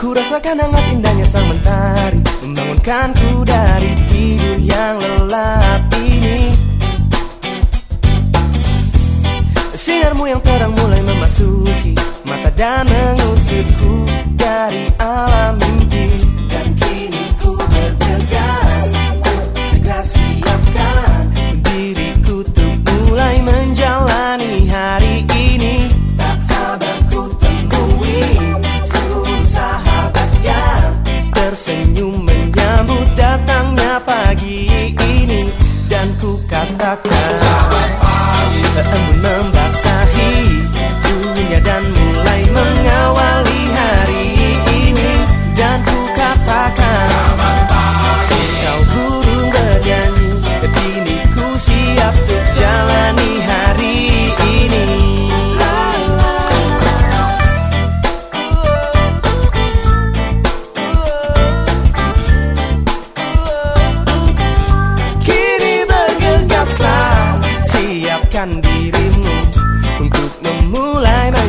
Ku rasakan hangat indahnya sang mentari membangunkanku dari tidur yang lelap ini. Sinarmu yang terang mulai memasuki mata dan mengusirku dari alam mimpi. Dan kini ku bergegas, segera siapkan diriku untuk mulai menjalani hari ini. Tak sabar ku temui seluruh sahabat yang tersenyum menyambut datangnya pagi ini. Dan ku katakan selamat pagi, embun membasahi dunia dan mulai mengawali hari ini. Dan ku katakan selamat pagi, kicau burung bernyanyi, kini ku siap untuk jalani hari ini. Kini bergegaslah, siapkan dirimu untuk memulai